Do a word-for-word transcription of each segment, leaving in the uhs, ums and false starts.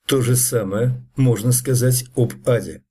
То же самое можно сказать об аде.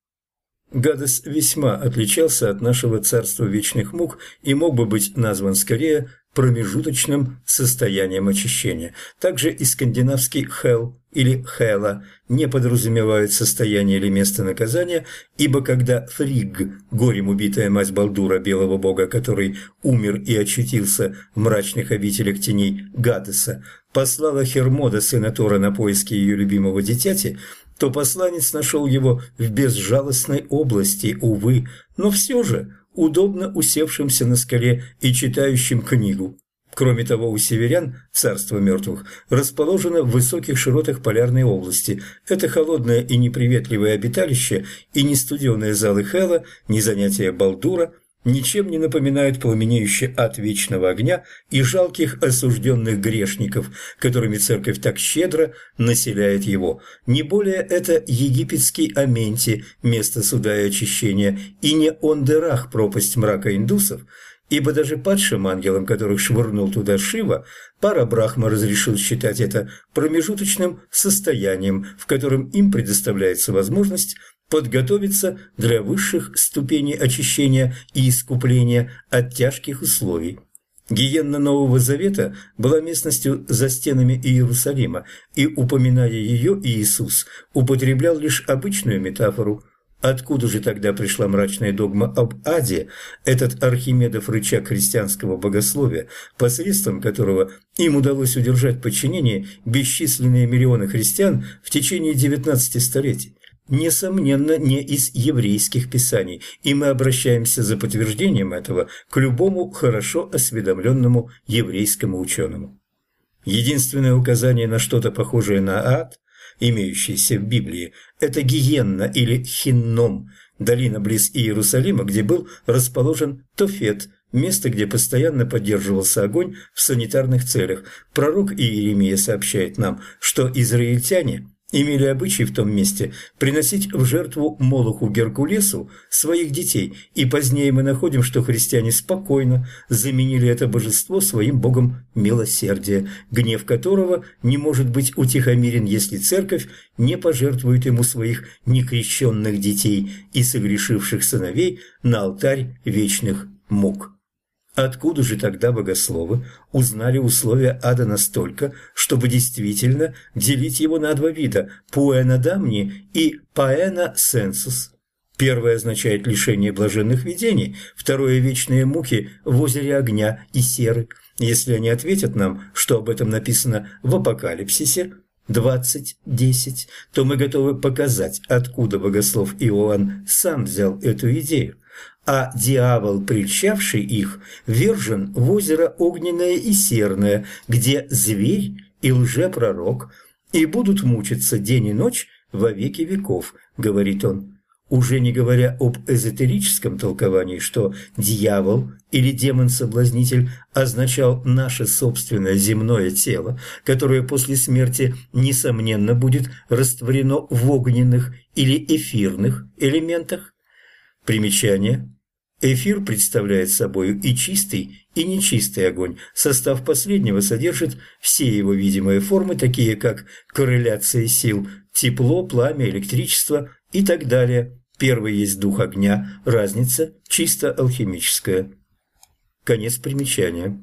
Гадес весьма отличался от нашего царства вечных мук и мог бы быть назван скорее промежуточным состоянием очищения. Также и скандинавский «хелл» или «хела» не подразумевают состояние или место наказания, ибо когда Фригг, горем убитая мать Балдура, белого бога, который умер и очутился в мрачных обителях теней Гадеса, послала Хермода, сына Тора, на поиски ее любимого дитяти, то посланец нашел его в безжалостной области, увы, но все же удобно усевшимся на скале и читающим книгу. Кроме того, у северян, царство мертвых, расположено в высоких широтах полярной области. Это холодное и неприветливое обиталище, и ни студеные залы Хела, ни занятия Балдура ничем не напоминают пламенеющий ад вечного огня и жалких осужденных грешников, которыми церковь так щедро населяет его. Не более это египетский Аменти, место суда и очищения, и не Ондерах, пропасть мрака индусов, ибо даже падшим ангелам, которых швырнул туда Шива, пара Брахма разрешил считать это промежуточным состоянием, в котором им предоставляется возможность подготовиться для высших ступеней очищения и искупления от тяжких условий. Гиенна Нового Завета была местностью за стенами Иерусалима, и, упоминая ее, Иисус употреблял лишь обычную метафору. Откуда же тогда пришла мрачная догма об аде, этот Архимедов рычаг христианского богословия, посредством которого им удалось удержать в подчинении бесчисленные миллионы христиан в течение девятнадцати столетий? Несомненно, не из еврейских писаний, и мы обращаемся за подтверждением этого к любому хорошо осведомленному еврейскому ученому. Единственное указание на что-то похожее на ад, имеющееся в Библии, это Гиенна или Хинном, долина близ Иерусалима, где был расположен Тофет, место, где постоянно поддерживался огонь в санитарных целях. Пророк Иеремия сообщает нам, что израильтяне имели обычай в том месте приносить в жертву Молоху Геркулесу своих детей, и позднее мы находим, что христиане спокойно заменили это божество своим богом милосердия, гнев которого не может быть утихомирен, если церковь не пожертвует ему своих некрещенных детей и согрешивших сыновей на алтарь вечных мук. Откуда же тогда богословы узнали условия ада настолько, чтобы действительно делить его на два вида – пуэна дамни и паэна сенсус? Первое означает лишение блаженных видений, второе – вечные муки в озере огня и серы. Если они ответят нам, что об этом написано в Апокалипсисе двадцать десять, то мы готовы показать, откуда богослов Иоанн сам взял эту идею. А дьявол, прельщавший их, вержен в озеро огненное и серное, где зверь и лжепророк, и будут мучиться день и ночь во веки веков, говорит он. Уже не говоря об эзотерическом толковании, что дьявол или демон-соблазнитель означал наше собственное земное тело, которое после смерти, несомненно, будет растворено в огненных или эфирных элементах. Примечание. Эфир представляет собой и чистый, и нечистый огонь. Состав последнего содержит все его видимые формы, такие как корреляция сил, тепло, пламя, электричество и так далее. Первый есть дух огня, разница чисто алхимическая. Конец примечания.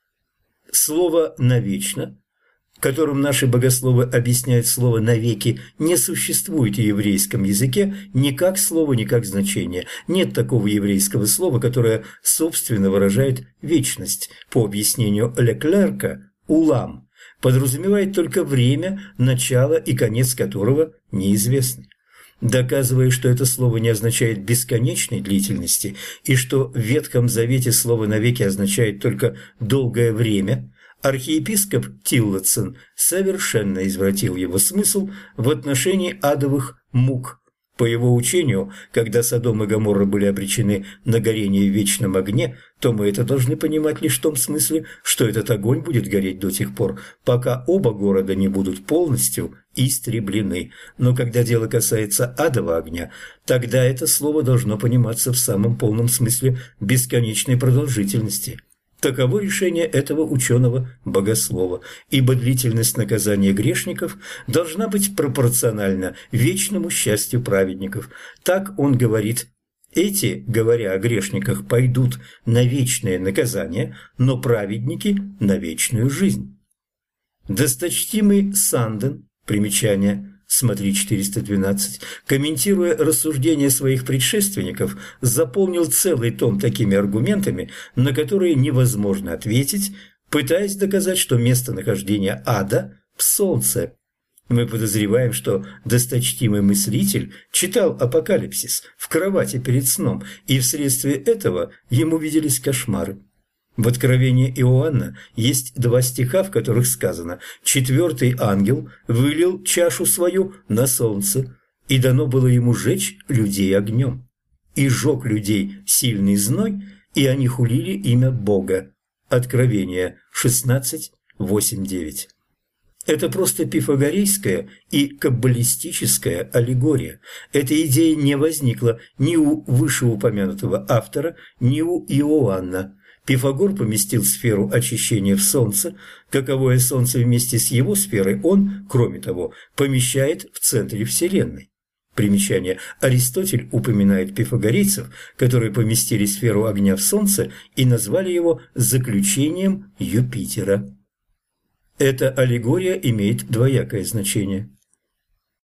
Слово «навечно», которым наши богословы объясняют слово «навеки», не существует в еврейском языке ни как слова, ни как значение. Нет такого еврейского слова, которое собственно выражает вечность. По объяснению Леклерка, «улам» подразумевает только время, начало и конец которого неизвестны. Доказывая, что это слово не означает бесконечной длительности и что в Ветхом Завете слово «навеки» означает только «долгое время», архиепископ Тиллотсон совершенно извратил его смысл в отношении адовых мук. По его учению, когда Содом и Гоморра были обречены на горение в вечном огне, то мы это должны понимать лишь в том смысле, что этот огонь будет гореть до тех пор, пока оба города не будут полностью истреблены. Но когда дело касается адового огня, тогда это слово должно пониматься в самом полном смысле бесконечной продолжительности. Таково решение этого ученого-богослова, ибо длительность наказания грешников должна быть пропорциональна вечному счастью праведников. Так он говорит: эти, говоря о грешниках, пойдут на вечное наказание, но праведники – на вечную жизнь. Досточтимый Санден, примечание, смотри четыреста двенадцать, комментируя рассуждения своих предшественников, заполнил целый том такими аргументами, на которые невозможно ответить, пытаясь доказать, что местонахождение ада в Солнце. Мы подозреваем, что досточтимый мыслитель читал Апокалипсис в кровати перед сном, и вследствие этого ему виделись кошмары. В Откровении Иоанна есть два стиха, в которых сказано: «Четвертый ангел вылил чашу свою на солнце, и дано было ему жечь людей огнем. И жег людей сильный зной, и они хулили имя Бога». Откровение шестнадцать, восемь, девять. Это просто пифагорейская и каббалистическая аллегория. Эта идея не возникла ни у вышеупомянутого автора, ни у Иоанна. Пифагор поместил сферу очищения в Солнце. Каковое Солнце вместе с его сферой он, кроме того, помещает в центре Вселенной. Примечание. Аристотель упоминает пифагорейцев, которые поместили сферу огня в Солнце и назвали его заключением Юпитера. Эта аллегория имеет двоякое значение.